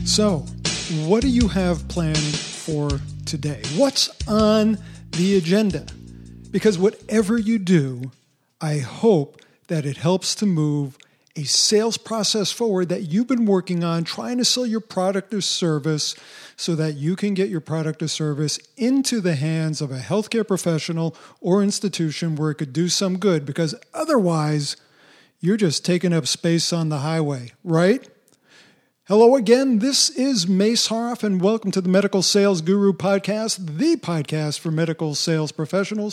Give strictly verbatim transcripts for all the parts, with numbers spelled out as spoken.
So, what do you have planned for today? What's on the agenda? Because whatever you do, I hope that it helps to move a sales process forward that you've been working on, trying to sell your product or service so that you can get your product or service into the hands of a healthcare professional or institution where it could do some good, because otherwise you're just taking up space on the highway, right? Hello again, this is Mace Harff, and welcome to the Medical Sales Guru Podcast, the podcast for medical sales professionals.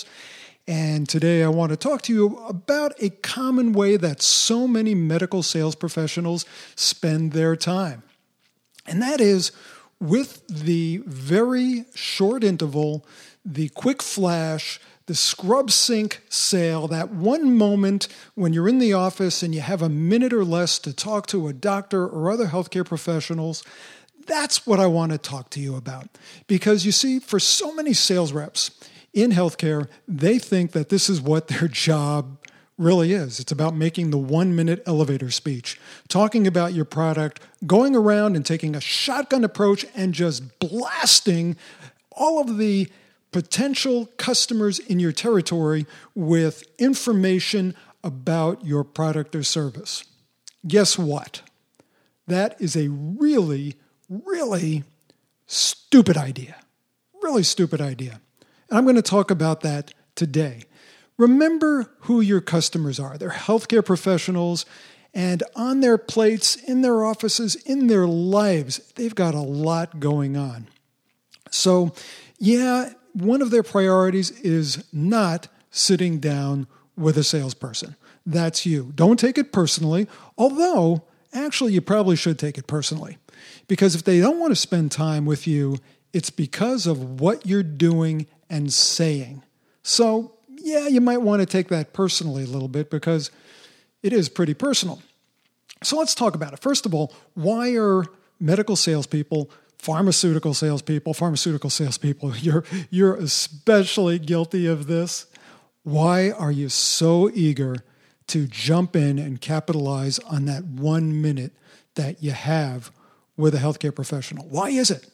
And today I want to talk to you about a common way that so many medical sales professionals spend their time. And that is with the very short interval, the quick flash, the scrub sync sale, that one moment when you're in the office and you have a minute or less to talk to a doctor or other healthcare professionals. That's what I want to talk to you about. Because you see, for so many sales reps in healthcare, they think that this is what their job really is. It's about making the one-minute elevator speech, talking about your product, going around and taking a shotgun approach and just blasting all of the potential customers in your territory with information about your product or service. Guess what? That is a really, really stupid idea. Really stupid idea. And I'm going to talk about that today. Remember who your customers are. They're healthcare professionals, and on their plates, in their offices, in their lives, they've got a lot going on. So, yeah, one of their priorities is not sitting down with a salesperson. That's you. Don't take it personally, although actually you probably should take it personally. Because if they don't want to spend time with you, it's because of what you're doing and saying. So, yeah, you might want to take that personally a little bit because it is pretty personal. So let's talk about it. First of all, why are medical salespeople, pharmaceutical salespeople, pharmaceutical salespeople, you're, you're especially guilty of this. Why are you so eager to jump in and capitalize on that one minute that you have with a healthcare professional? Why is it?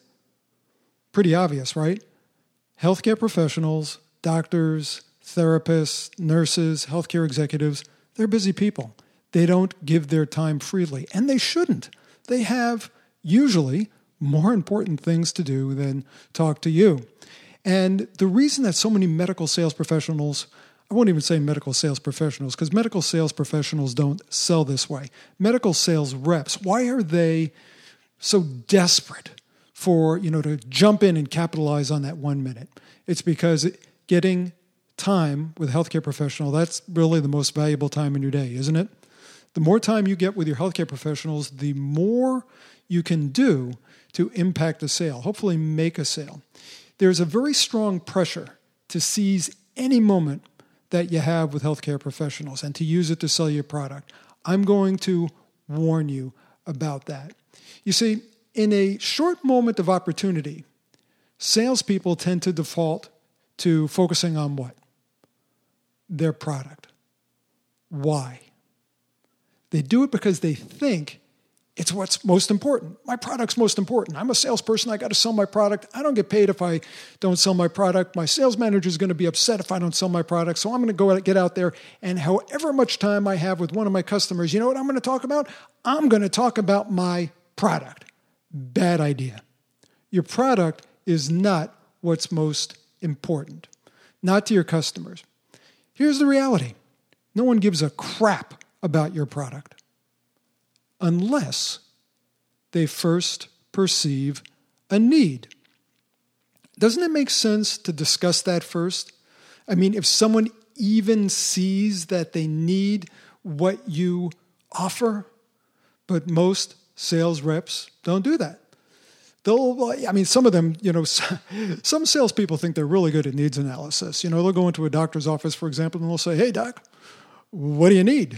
Pretty obvious, right? Healthcare professionals, doctors, therapists, nurses, healthcare executives, they're busy people. They don't give their time freely, and they shouldn't. They have usually more important things to do than talk to you. And the reason that so many medical sales professionals, I won't even say medical sales professionals, because medical sales professionals don't sell this way. Medical sales reps, why are they so desperate for, you know, to jump in and capitalize on that one minute? It's because getting time with a healthcare professional, that's really the most valuable time in your day, isn't it? The more time you get with your healthcare professionals, the more you can do to impact a sale, hopefully make a sale. There's a very strong pressure to seize any moment that you have with healthcare professionals and to use it to sell your product. I'm going to warn you about that. You see, in a short moment of opportunity, salespeople tend to default to focusing on what? Their product. Why? They do it because they think it's what's most important. My product's most important. I'm a salesperson. I got to sell my product. I don't get paid if I don't sell my product. My sales manager is going to be upset if I don't sell my product. So I'm going to go out, get out there, and however much time I have with one of my customers, you know what I'm going to talk about? I'm going to talk about my product. Bad idea. Your product is not what's most important, not to your customers. Here's the reality. No one gives a crap about your product unless they first perceive a need. Doesn't it make sense to discuss that first? I mean, if someone even sees that they need what you offer, but most sales reps don't do that. They'll, I mean, some of them, you know, some salespeople think they're really good at needs analysis. You know, they'll go into a doctor's office, for example, and they'll say, "Hey, doc, what do you need?"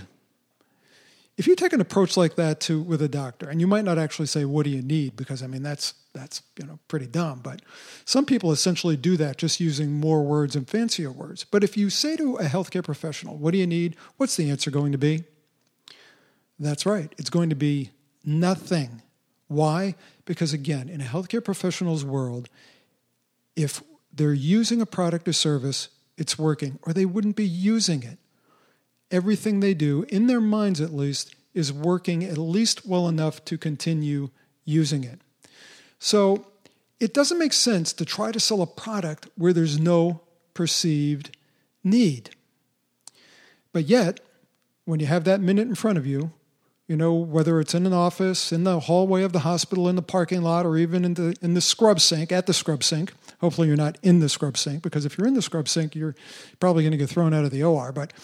If you take an approach like that to with a doctor, and you might not actually say, "What do you need?" because I mean that's that's you know pretty dumb. But some people essentially do that just using more words and fancier words. But if you say to a healthcare professional, "What do you need?" what's the answer going to be? That's right. It's going to be nothing. Why? Because again, in a healthcare professional's world, if they're using a product or service, it's working, or they wouldn't be using it. Everything they do, in their minds at least, is working at least well enough to continue using it. So it doesn't make sense to try to sell a product where there's no perceived need. But yet, when you have that minute in front of you, you know, whether it's in an office, in the hallway of the hospital, in the parking lot, or even in the, in the scrub sink, at the scrub sink. Hopefully you're not in the scrub sink, because if you're in the scrub sink, you're probably going to get thrown out of the O R. But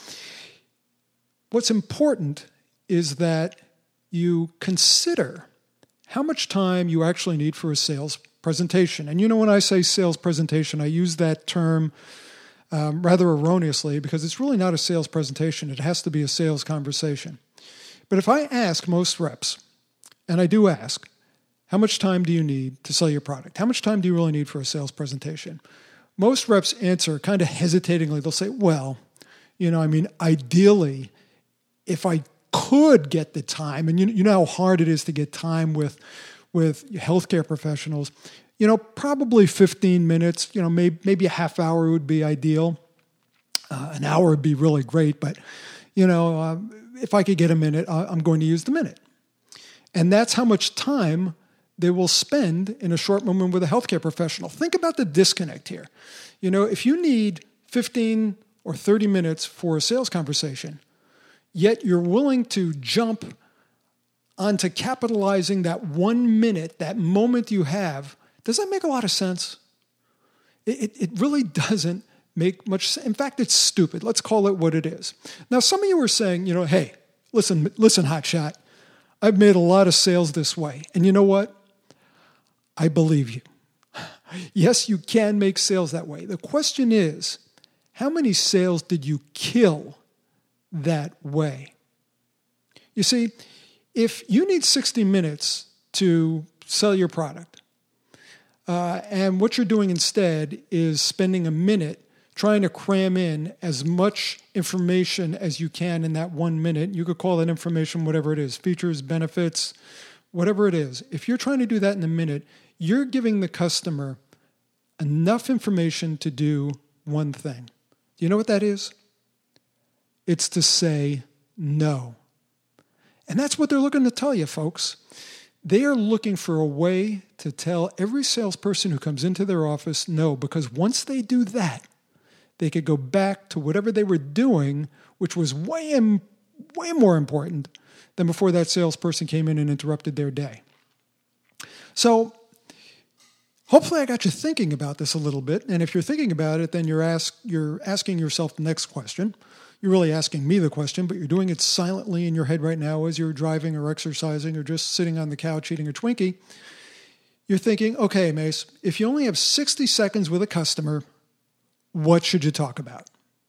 what's important is that you consider how much time you actually need for a sales presentation. And you know, when I say sales presentation, I use that term um, rather erroneously, because it's really not a sales presentation. It has to be a sales conversation. But if I ask most reps, and I do ask, how much time do you need to sell your product? How much time do you really need for a sales presentation? Most reps answer kind of hesitatingly. They'll say, well, you know, I mean, ideally, if I could get the time, and you, you know how hard it is to get time with, with healthcare professionals, you know, probably fifteen minutes, you know, maybe, maybe a half hour would be ideal. Uh, an hour would be really great, but, you know, uh, if I could get a minute, I'm going to use the minute. And that's how much time they will spend in a short moment with a healthcare professional. Think about the disconnect here. You know, if you need fifteen or thirty minutes for a sales conversation, yet you're willing to jump onto capitalizing that one minute, that moment you have, does that make a lot of sense? It, it, it really doesn't make much sense. In fact, it's stupid. Let's call it what it is. Now, some of you are saying, you know, hey, listen, listen, hotshot, I've made a lot of sales this way. And you know what? I believe you. Yes, you can make sales that way. The question is, how many sales did you kill that way? You see, if you need sixty minutes to sell your product, uh, and what you're doing instead is spending a minute trying to cram in as much information as you can in that one minute, you could call that information whatever it is, features, benefits, whatever it is. If you're trying to do that in a minute, you're giving the customer enough information to do one thing. Do you know what that is? It's to say no. And that's what they're looking to tell you, folks. They are looking for a way to tell every salesperson who comes into their office no, because once they do that, they could go back to whatever they were doing, which was way, way more important than before that salesperson came in and interrupted their day. So hopefully I got you thinking about this a little bit. And if you're thinking about it, then you're, ask, you're asking yourself the next question. You're really asking me the question, but you're doing it silently in your head right now as you're driving or exercising or just sitting on the couch eating a Twinkie. You're thinking, okay, Mace, if you only have sixty seconds with a customer, what should you talk about?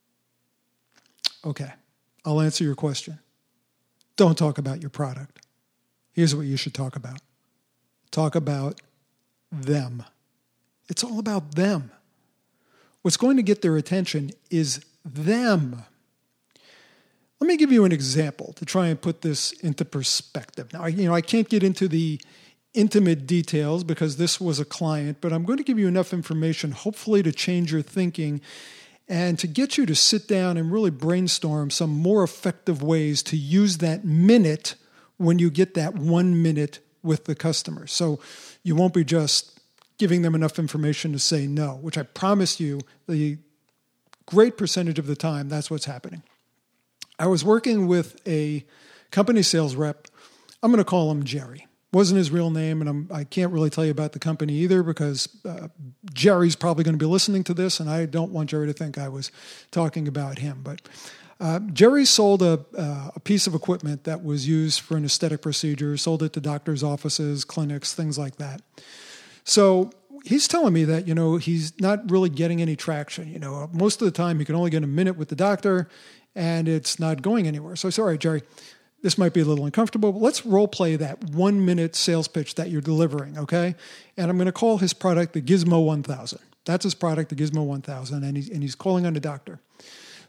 Okay, I'll answer your question. Don't talk about your product. Here's what you should talk about. Talk about them. It's all about them. What's going to get their attention is them. Let me give you an example to try and put this into perspective. Now, you know, I can't get into the intimate details because this was a client, but I'm going to give you enough information, hopefully to change your thinking and to get you to sit down and really brainstorm some more effective ways to use that minute when you get that one minute with the customer. So you won't be just giving them enough information to say no, which I promise you the great percentage of the time, that's what's happening. I was working with a company sales rep. I'm going to call him Jerry. Wasn't his real name, and I'm, I can't really tell you about the company either because uh, Jerry's probably going to be listening to this, and I don't want Jerry to think I was talking about him. But uh, Jerry sold a, uh, a piece of equipment that was used for an aesthetic procedure, sold it to doctors' offices, clinics, things like that. So he's telling me that, you know, he's not really getting any traction. You know, most of the time he can only get a minute with the doctor, and it's not going anywhere. So I said, all right, Jerry, this might be a little uncomfortable, but let's role play that one-minute sales pitch that you're delivering, okay? And I'm going to call his product the Gizmo one thousand. That's his product, the Gizmo one thousand, and he's, and he's calling on the doctor.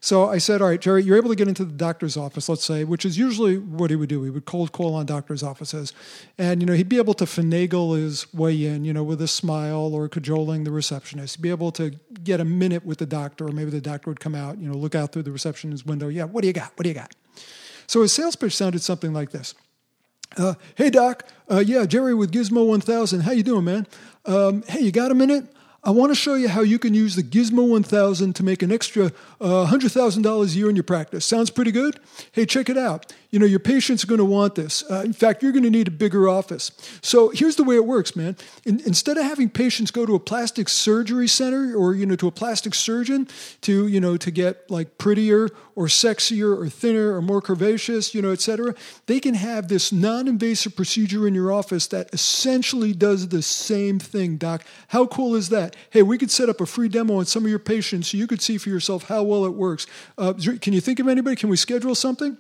So I said, all right, Jerry, you're able to get into the doctor's office, let's say, which is usually what he would do. He would cold call on doctor's offices. And, you know, he'd be able to finagle his way in, you know, with a smile or cajoling the receptionist. He'd be able to get a minute with the doctor, or maybe the doctor would come out, you know, look out through the receptionist's window. Yeah, what do you got? What do you got? So his sales pitch sounded something like this. Uh, hey, Doc. Uh, yeah, Jerry with Gizmo one thousand. How you doing, man? Um, hey, you got a minute? I want to show you how you can use the Gizmo one thousand to make an extra uh, one hundred thousand dollars a year in your practice. Sounds pretty good? Hey, check it out. You know, your patients are going to want this. Uh, in fact, you're going to need a bigger office. So here's the way it works, man. In, instead of having patients go to a plastic surgery center or, you know, to a plastic surgeon to, you know, to get like prettier or sexier or thinner or more curvaceous, you know, et cetera, they can have this non-invasive procedure in your office that essentially does the same thing, Doc. How cool is that? Hey, we could set up a free demo on some of your patients so you could see for yourself how well it works. Uh, can you think of anybody? Can we schedule something?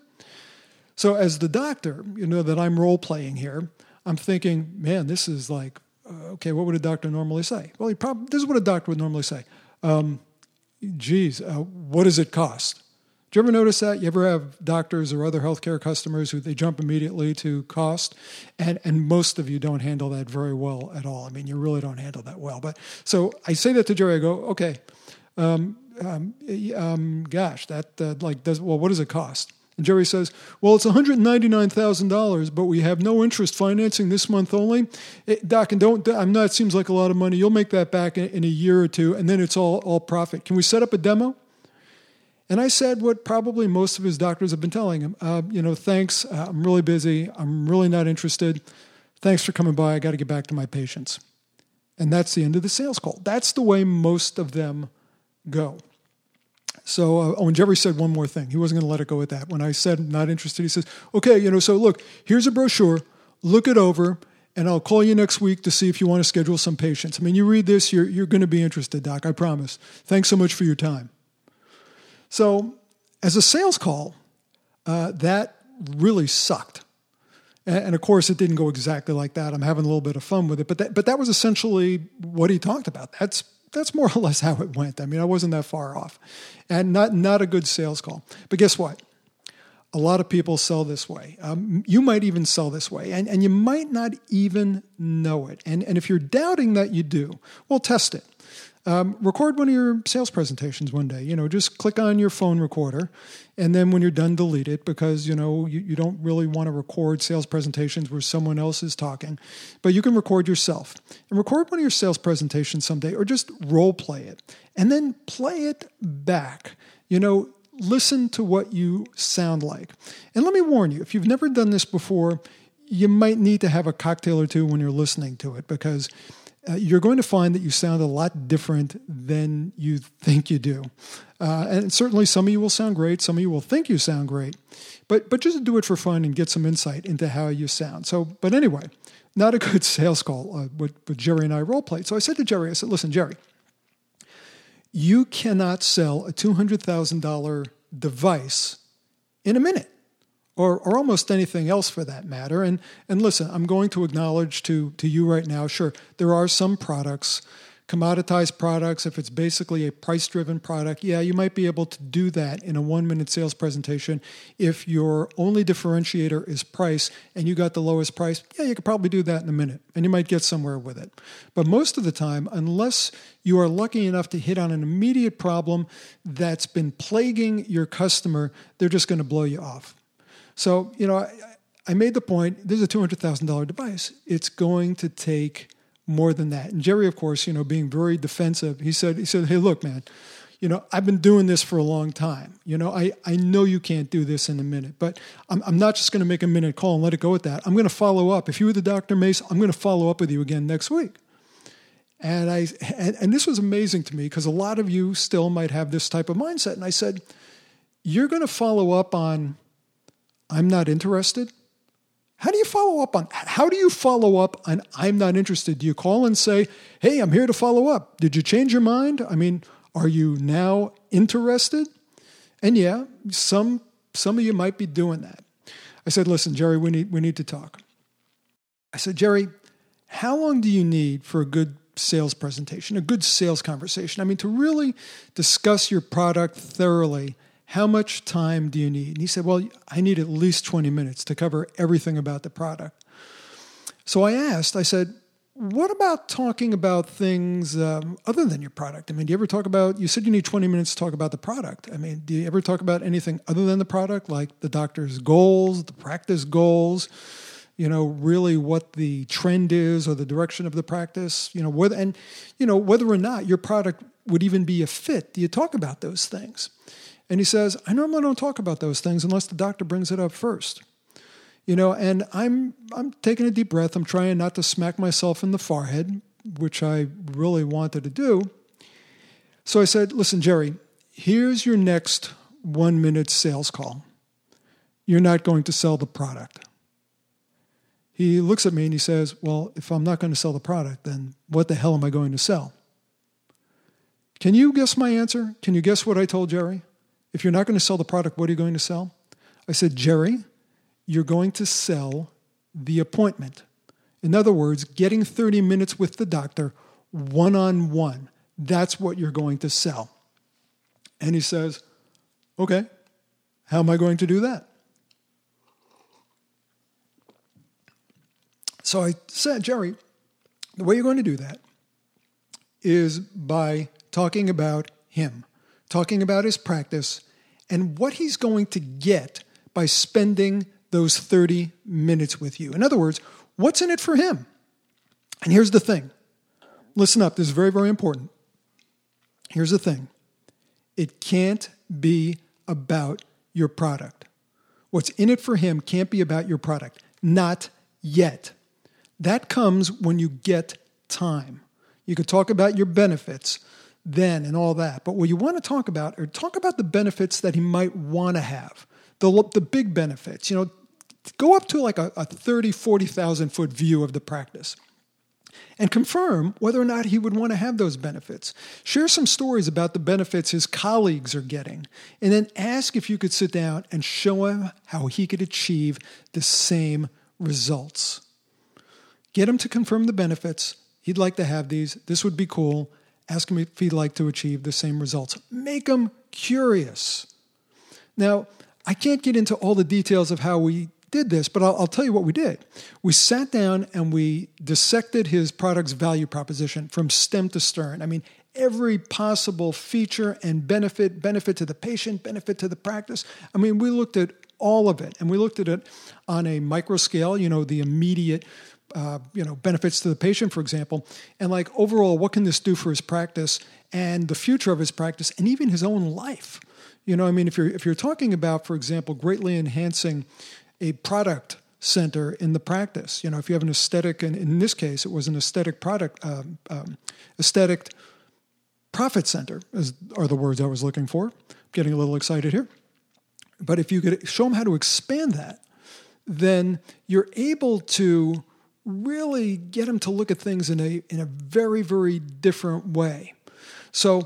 So as the doctor, you know, that I'm role-playing here, I'm thinking, man, this is like, uh, okay, what would a doctor normally say? Well, he probably, this is what a doctor would normally say. Um, geez, uh, what does it cost? Do you ever notice that? You ever have doctors or other healthcare customers who they jump immediately to cost? And and most of you don't handle that very well at all. I mean, you really don't handle that well. But so I say that to Jerry. I go, okay, um, um, um, gosh, that uh, like does well. What does it cost? And Jerry says, well, it's one hundred ninety-nine thousand dollars, but we have no interest financing this month only. It, Doc, and don't, I'm not, it seems like a lot of money. You'll make that back in, in a year or two, and then it's all, all profit. Can we set up a demo? And I said what probably most of his doctors have been telling him. Uh, you know, thanks, uh, I'm really busy. I'm really not interested. Thanks for coming by. I got to get back to my patients. And that's the end of the sales call. That's the way most of them go. So, uh, oh, and Jerry said one more thing. He wasn't going to let it go at that. When I said not interested, he says, okay, you know, so look, here's a brochure. Look it over, and I'll call you next week to see if you want to schedule some patients. I mean, you read this, you're, you're going to be interested, Doc, I promise. Thanks so much for your time. So as a sales call, uh, that really sucked. And, and, of course, it didn't go exactly like that. I'm having a little bit of fun with it. But that, but that was essentially what he talked about. That's That's more or less how it went. I mean, I wasn't that far off. And not, not a good sales call. But guess what? A lot of people sell this way. Um, you might even sell this way. And, and you might not even know it. And, and if you're doubting that you do, well, test it. Um, record one of your sales presentations one day. You know, just click on your phone recorder, and then when you're done, delete it because, you know, you, you don't really want to record sales presentations where someone else is talking. But you can record yourself. And record one of your sales presentations someday, or just role play it. And then play it back. You know, listen to what you sound like. And let me warn you, if you've never done this before, you might need to have a cocktail or two when you're listening to it because Uh, you're going to find that you sound a lot different than you think you do. Uh, and certainly some of you will sound great. Some of you will think you sound great. But but just do it for fun and get some insight into how you sound. So, but anyway, not a good sales call, uh, what, what Jerry and I role played. So I said to Jerry, I said, listen, Jerry, you cannot sell a two hundred thousand dollars device in a minute. Or, or almost anything else for that matter. And and listen, I'm going to acknowledge to, to you right now, sure, there are some products, commoditized products, if it's basically a price-driven product, yeah, you might be able to do that in a one-minute sales presentation. If your only differentiator is price and you got the lowest price, yeah, you could probably do that in a minute, and you might get somewhere with it. But most of the time, unless you are lucky enough to hit on an immediate problem that's been plaguing your customer, they're just going to blow you off. So, you know, I, I made the point, this is a two hundred thousand dollars device. It's going to take more than that. And Jerry, of course, you know, being very defensive, he said, he said, hey, look, man, you know, I've been doing this for a long time. You know, I, I know you can't do this in a minute, but I'm, I'm not just going to make a minute call and let it go at that. I'm going to follow up. If you were the Doctor Mace, I'm going to follow up with you again next week. And I and, and this was amazing to me because a lot of you still might have this type of mindset. And I said, you're going to follow up on I'm not interested? How do you follow up on, how do you follow up on I'm not interested? Do you call and say, hey, I'm here to follow up. Did you change your mind? I mean, are you now interested? And yeah, some some of you might be doing that. I said, listen, Jerry, we need we need to talk. I said, Jerry, how long do you need for a good sales presentation, a good sales conversation? I mean, to really discuss your product thoroughly, how much time do you need? And he said, well, I need at least twenty minutes to cover everything about the product. So I asked, I said, what about talking about things um, other than your product? I mean, do you ever talk about, you said you need twenty minutes to talk about the product. I mean, do you ever talk about anything other than the product, like the doctor's goals, the practice goals, you know, really what the trend is or the direction of the practice, you know, whether, and, you know, whether or not your product would even be a fit? Do you talk about those things? And he says, I normally don't talk about those things unless the doctor brings it up first. You know, and I'm I'm taking a deep breath. I'm trying not to smack myself in the forehead, which I really wanted to do. So I said, listen, Jerry, here's your next one-minute sales call. You're not going to sell the product. He looks at me and he says, well, if I'm not going to sell the product, then what the hell am I going to sell? Can you guess my answer? Can you guess what I told Jerry? If you're not going to sell the product, what are you going to sell? I said, Jerry, you're going to sell the appointment. In other words, getting thirty minutes with the doctor one-on-one. That's what you're going to sell. And he says, okay, how am I going to do that? So I said, Jerry, the way you're going to do that is by talking about him, talking about his practice, and what he's going to get by spending those thirty minutes with you. In other words, what's in it for him? And here's the thing. Listen up. This is very, very important. Here's the thing. It can't be about your product. What's in it for him can't be about your product. Not yet. That comes when you get time. You could talk about your benefits then and all that. But what you want to talk about are talk about the benefits that he might want to have. The, the big benefits, you know, go up to like a, a thirty, forty thousand foot view of the practice and confirm whether or not he would want to have those benefits. Share some stories about the benefits his colleagues are getting, and then ask if you could sit down and show him how he could achieve the same results. Get him to confirm the benefits. He'd like to have these. This would be cool. Ask him if he'd like to achieve the same results. Make him curious. Now, I can't get into all the details of how we did this, but I'll, I'll tell you what we did. We sat down and we dissected his product's value proposition from stem to stern. I mean, every possible feature and benefit, benefit to the patient, benefit to the practice. I mean, we looked at all of it, and we looked at it on a micro scale, you know, the immediate Uh, you know, benefits to the patient, for example, and like overall, what can this do for his practice and the future of his practice and even his own life? You know, I mean, if you're if you're talking about, for example, greatly enhancing a product center in the practice, you know, if you have an aesthetic, and in this case, it was an aesthetic product, um, um, aesthetic profit center, is, are the words I was looking for. I'm getting a little excited here. But if you could show them how to expand that, then you're able to really get them to look at things in a in a very, very different way. So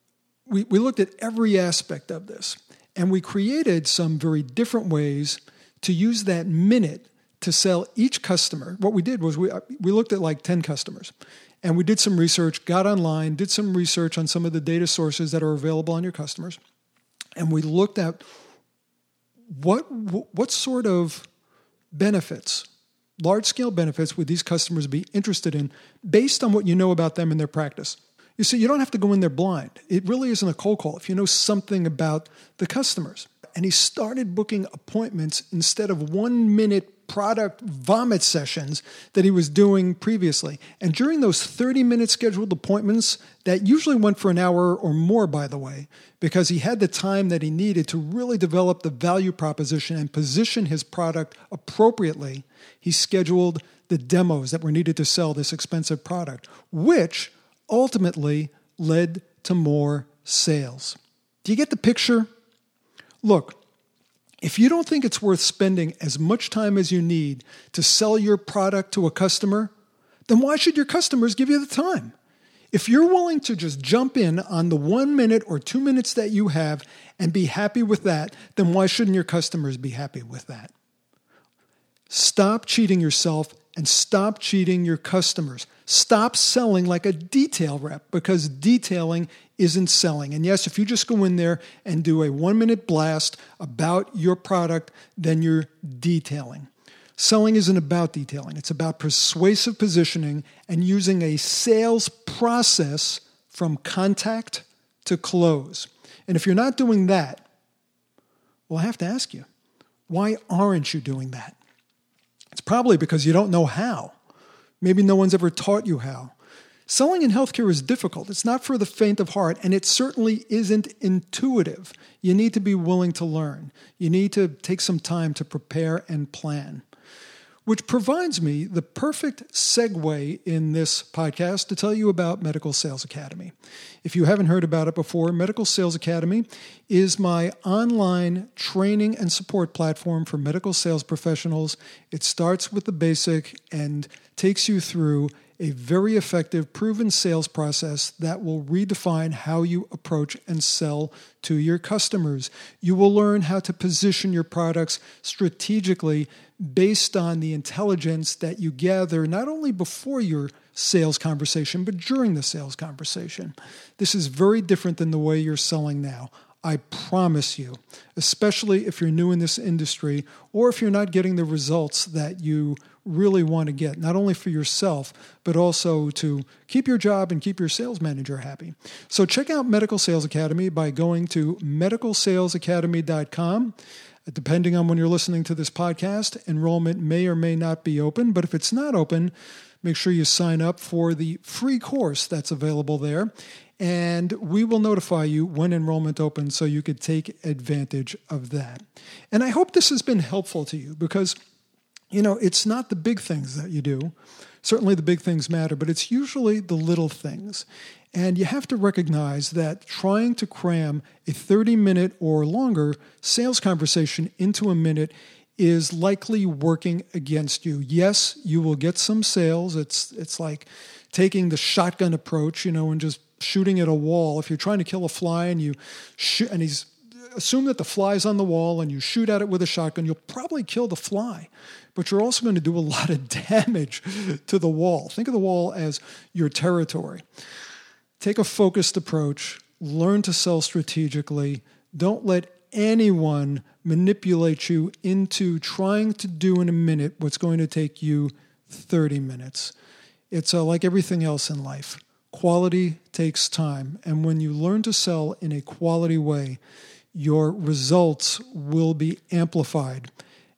we, we looked at every aspect of this, and we created some very different ways to use that minute to sell each customer. What we did was we we looked at like ten customers, and we did some research, got online, did some research on some of the data sources that are available on your customers, and we looked at what what sort of benefits, large-scale benefits, would these customers be interested in based on what you know about them and their practice. You see, you don't have to go in there blind. It really isn't a cold call if you know something about the customers. And he started booking appointments instead of one-minute product vomit sessions that he was doing previously. And during those thirty-minute scheduled appointments, that usually went for an hour or more, by the way, because he had the time that he needed to really develop the value proposition and position his product appropriately, he scheduled the demos that were needed to sell this expensive product, which ultimately led to more sales. Do you get the picture? Look, if you don't think it's worth spending as much time as you need to sell your product to a customer, then why should your customers give you the time? If you're willing to just jump in on the one minute or two minutes that you have and be happy with that, then why shouldn't your customers be happy with that? Stop cheating yourself and stop cheating your customers. Stop selling like a detail rep, because detailing isn't selling. And yes, if you just go in there and do a one-minute blast about your product, then you're detailing. Selling isn't about detailing. It's about persuasive positioning and using a sales process from contact to close. And if you're not doing that, well, I have to ask you, why aren't you doing that? It's probably because you don't know how. Maybe no one's ever taught you how. Selling in healthcare is difficult. It's not for the faint of heart, and it certainly isn't intuitive. You need to be willing to learn. You need to take some time to prepare and plan. Which provides me the perfect segue in this podcast to tell you about Medical Sales Academy. If you haven't heard about it before, Medical Sales Academy is my online training and support platform for medical sales professionals. It starts with the basic and takes you through a very effective, proven sales process that will redefine how you approach and sell to your customers. You will learn how to position your products strategically based on the intelligence that you gather not only before your sales conversation, but during the sales conversation. This is very different than the way you're selling now. I promise you, especially if you're new in this industry or if you're not getting the results that you really want to get, not only for yourself, but also to keep your job and keep your sales manager happy. So check out Medical Sales Academy by going to medical sales academy dot com. Depending on when you're listening to this podcast, enrollment may or may not be open, but if it's not open, make sure you sign up for the free course that's available there, and we will notify you when enrollment opens so you could take advantage of that. And I hope this has been helpful to you because, you know, it's not the big things that you do. Certainly the big things matter, but it's usually the little things. And you have to recognize that trying to cram a thirty-minute or longer sales conversation into a minute is likely working against you. Yes, you will get some sales. It's it's like taking the shotgun approach, you know, and just shooting at a wall. If you're trying to kill a fly and you shoot, and he's assume that the fly's on the wall and you shoot at it with a shotgun, you'll probably kill the fly, but you're also going to do a lot of damage to the wall. Think of the wall as your territory. Take a focused approach, learn to sell strategically. Don't let anyone manipulate you into trying to do in a minute what's going to take you thirty minutes. It's uh, like everything else in life. Quality takes time, and when you learn to sell in a quality way, your results will be amplified,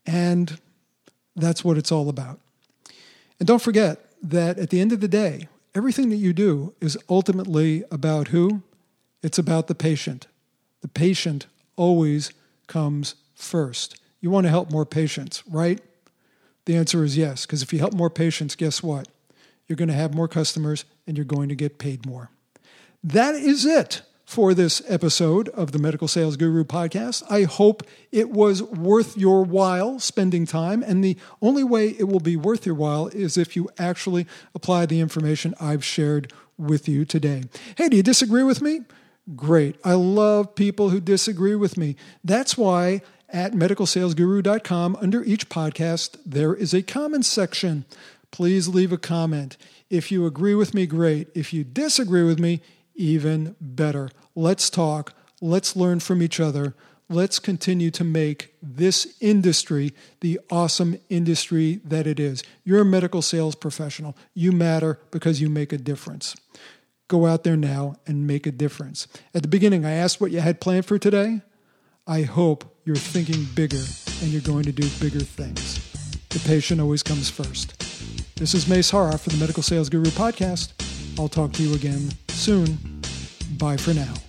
and that's what it's all about. And don't forget that at the end of the day, everything that you do is ultimately about who? It's about the patient. The patient always comes first. You want to help more patients, right? The answer is yes, because if you help more patients, guess what? You're going to have more customers and you're going to get paid more. That is it for this episode of the Medical Sales Guru podcast. I hope it was worth your while spending time, and the only way it will be worth your while is if you actually apply the information I've shared with you today. Hey, do you disagree with me? Great. I love people who disagree with me. That's why at medical sales guru dot com, under each podcast, there is a comment section. Please leave a comment. If you agree with me, great. If you disagree with me, even better. Let's talk. Let's learn from each other. Let's continue to make this industry the awesome industry that it is. You're a medical sales professional. You matter because you make a difference. Go out there now and make a difference. At the beginning, I asked what you had planned for today. I hope you're thinking bigger and you're going to do bigger things. The patient always comes first. This is Mace Hara for the Medical Sales Guru podcast. I'll talk to you again soon. Bye for now.